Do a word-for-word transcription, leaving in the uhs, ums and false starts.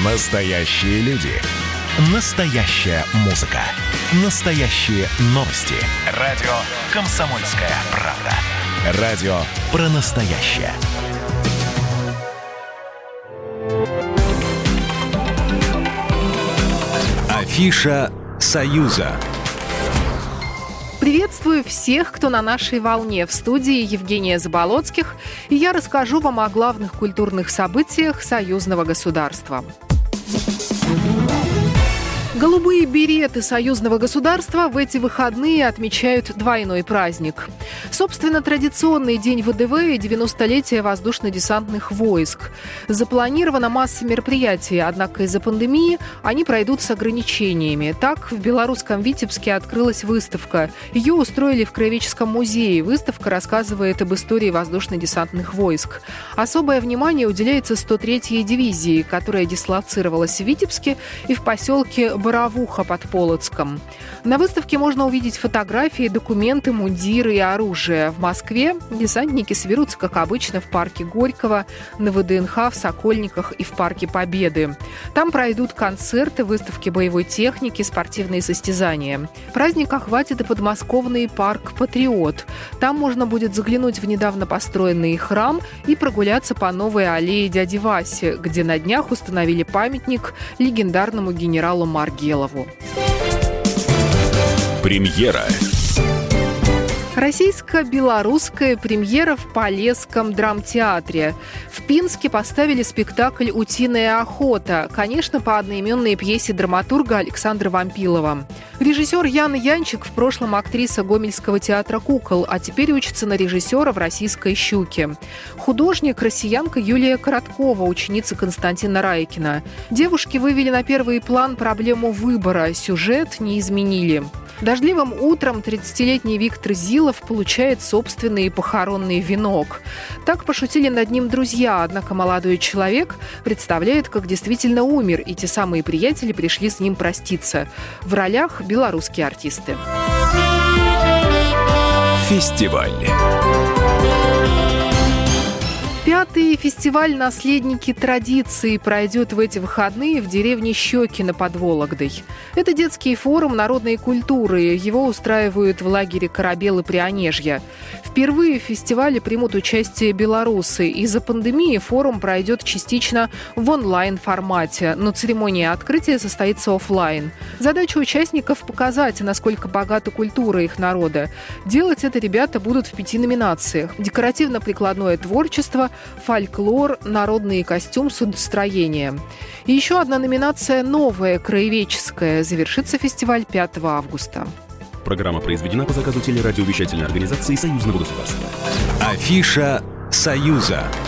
Настоящие люди. Настоящая музыка. Настоящие новости. Радио «Комсомольская правда». Радио про настоящее. Афиша «Союза». Приветствую всех, кто на нашей волне. В студии Евгения Заболоцких, и я расскажу вам о главных культурных событиях союзного государства. Голубые береты союзного государства в эти выходные отмечают двойной праздник. Собственно, традиционный день ВДВ и девяностолетие воздушно-десантных войск. Запланирована масса мероприятий, однако из-за пандемии они пройдут с ограничениями. Так, в белорусском Витебске открылась выставка. Ее устроили в Краеведческом музее. Выставка рассказывает об истории воздушно-десантных войск. Особое внимание уделяется сто третьей дивизии, которая дислоцировалась в Витебске и в поселке Боровуха под Полоцком. На выставке можно увидеть фотографии, документы, мундиры и оружие. В Москве десантники соберутся, как обычно, в парке Горького, на ВДНХ, в Сокольниках и в парке Победы. Там пройдут концерты, выставки боевой техники, спортивные состязания. Праздник охватит и подмосковный парк «Патриот». Там можно будет заглянуть в недавно построенный храм и прогуляться по новой аллее Дяди Васи, где на днях установили памятник легендарному генералу Маргелову. Премьера. Российско-белорусская премьера в Полесском драмтеатре. В Пинске поставили спектакль «Утиная охота», конечно, по одноименной пьесе драматурга Александра Вампилова. Режиссер Яна Янчик в прошлом актриса Гомельского театра кукол, а теперь учится на режиссера в «Российской щуке». Художник – россиянка Юлия Короткова, ученица Константина Райкина. Девушки вывели на первый план проблему выбора, сюжет не изменили. Дождливым утром тридцатилетний Виктор Зилов получает собственный похоронный венок. Так пошутили над ним друзья, однако молодой человек представляет, как действительно умер, и те самые приятели пришли с ним проститься. В ролях белорусские артисты. Фестиваль. Пятый фестиваль «Наследники традиции» пройдет в эти выходные в деревне Щекино под Вологдой. Это детский форум народной культуры. Его устраивают в лагере «Корабелы» Прионежья. Впервые в фестивале примут участие белорусы. Из-за пандемии форум пройдет частично в онлайн-формате, но церемония открытия состоится офлайн. Задача участников – показать, насколько богата культура их народа. Делать это ребята будут в пяти номинациях: декоративно-прикладное творчество, фольклор, народный костюм, судостроение. И еще одна номинация новая, краеведческая. Завершится фестиваль пятого августа. Программа произведена по заказу телерадиовещательной организации Союзного государства. Афиша «Союза».